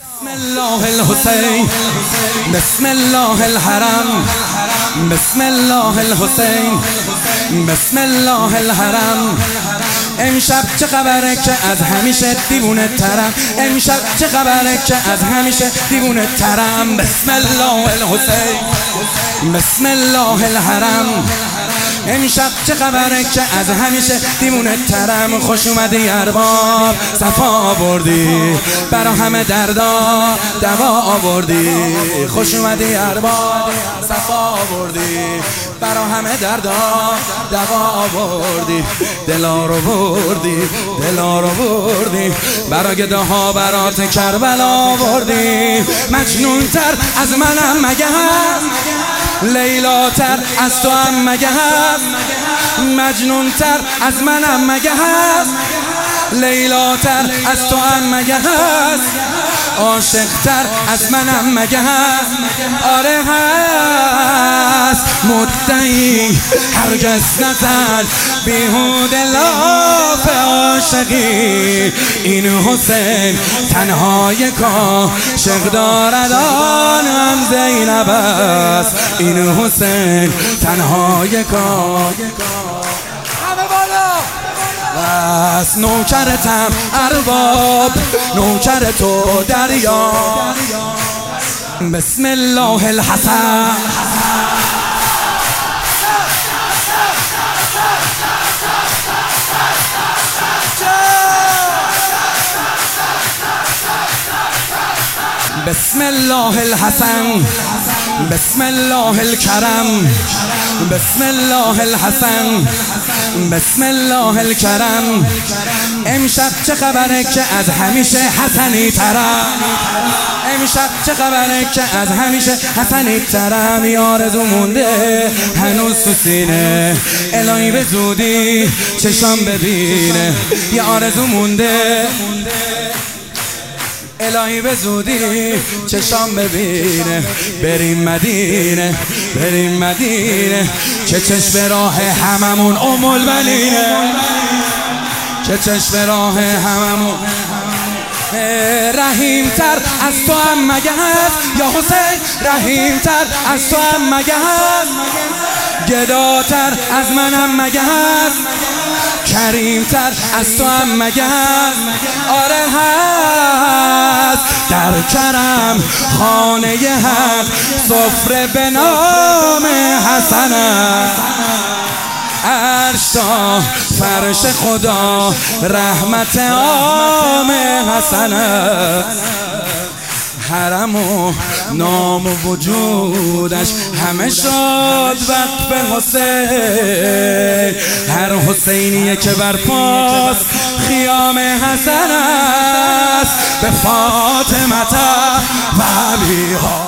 بسم الله الحسین، بسم الله الحرم، بسم الله الحسین، بسم الله الحرم. امشب چه خبره که از همیشه دیوونه ترم، امشب چه خبره که از همیشه دیوونه ترم. بسم الله الحسین، بسم الله الحرم. امشب چه خبره که از همیشه دیوونه ترم. خوش اومدی ارباب، صفا آوردی، برا همه دردا دوا آوردی. خوش اومدی ارباب، صفا آوردی، برا همه دردا دوا آوردی. دلا رو بردی، دلا رو بردی، برا گداها برات کربلا آوردی. مجنون تر از منم مگه هست، لیلا تر از تو هم مگه هست، مجنون تر از منم مگه هست، لیلا تر از تو هم مگه هست، عاشق تر از منم مگه هست. آره هست، مدعی هرگز نزد بیهوده لاف عاشقی. این حسین تنهای عاشق دارد، آنم زینب است. این حسین تنهای عاشق بس. نوکرتم ارباب، نوکر تو دریا. بسم الله الحسن، بسم الله الحسن، بسم الله الكرم، بسم الله الحسن، بسم الله الكرم. امشب چه خبره که از همیشه حسنی ترم، امشب چه خبره که از همیشه حسنی ترم. یه آرزو مونده هنوز تو سینه، الهی به زودی چشام ببینه. یه آرزو مونده الهی به زودی چشام ببینه. بریم مدینه، بریم مدینه، که چشم راه هممون ام البنینه، که چشم راه هممون. رحیم تر از تو هم مگه هست یا حسین، رحیم تر از تو هم مگه هست، گداتر از منم مگه هست، کریم تر از تو هم مگه هست. آره هست، در کرم خانه حق سفره به نام حسن است. عرش تا فرش خدا رحمت عام حسن است. حرم و نام و وجودش همه شد وقف حسین. هر حسینیه که برپاس خیام حسن است. به فاطمه و علیها